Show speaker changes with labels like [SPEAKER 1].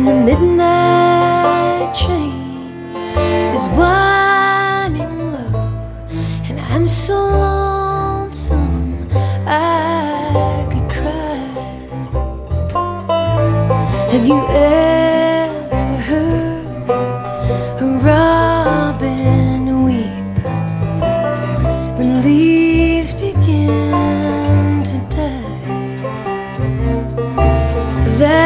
[SPEAKER 1] the midnight train is winding low, and I'm so lonesome I could cry. Have you ever